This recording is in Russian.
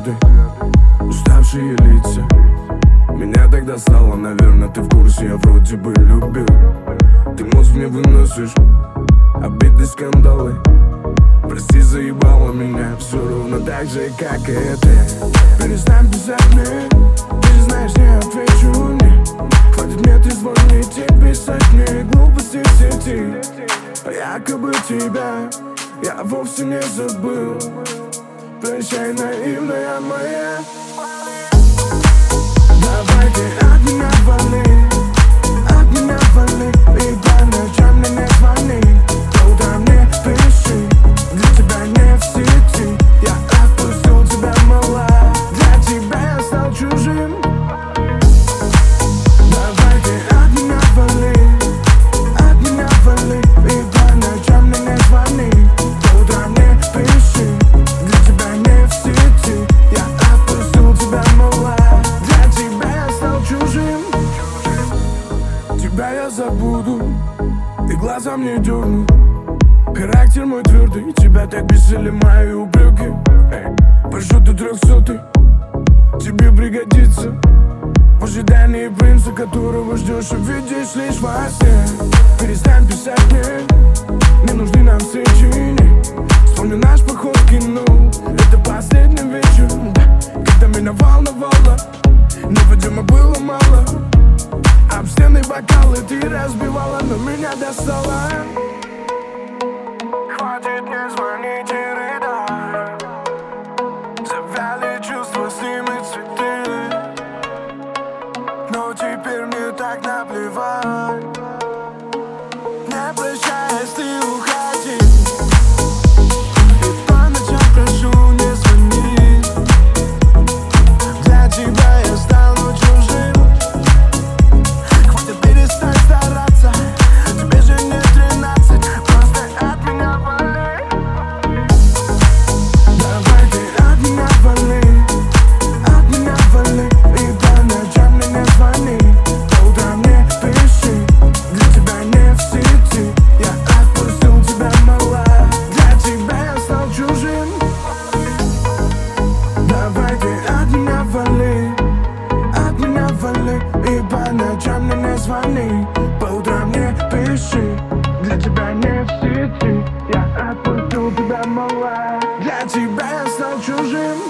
взгляды, уставшие лица. Меня тогда стало, наверное, ты в курсе, я вроде бы любил. Ты мозг не выносишь, обиды, скандалы. Прости, заебала меня, все ровно так же, как и это. Перестань писать мне, ты же знаешь, не отвечу мне. Хватит мне ты звонить и писать мне глупости в сети. Якобы тебя я вовсе не забыл. Прощай, наивная моя. Давай ты от меня вали, и по ночам мне не звони. По утрам не пиши, для тебя не в сети. Я отпустил тебя, мала, для тебя я стал чужим. Давай ты от меня вали, и по ночам мне не звони. По утрам не пиши, для тебя не в сети. Я отпустил тебя, мала, для тебя я стал чужим. Тебя я забуду, и глазом не дерну. Характер мой твердый, тебя так бесили мои упреки. Прошу ты 300-й, тебе пригодится. В ожидании принца, которого ждешь и видишь лишь во сне. Перестань писать мне, не нужны нам встречи. Вспомни наш поход в кино, это последний вечер, когда меня волновало, но, видимо, было мало. Об стены бокалы ты разбивала, но меня достала. Хватит мне звонить и рыдать. Завяли чувства, снимы цветы. Но теперь мне так наплевать. Не прощаясь, ты уходи. И по ночам прошу, не звони. Для тебя я стану чужим. Хватит, перестань стараться. Тебе же не 13. Просто от меня вали. Давай ты от меня вали, и по ночам мне не звони. По утрам не пиши, для тебя не в сети. Я отпустил тебя, мала, для тебя я стал чужим. Давай ты от меня вали, и по ночам мне не звони. По утрам не пиши, для тебя не в сети. Я отпустил тебя, мала, для тебя я стал чужим.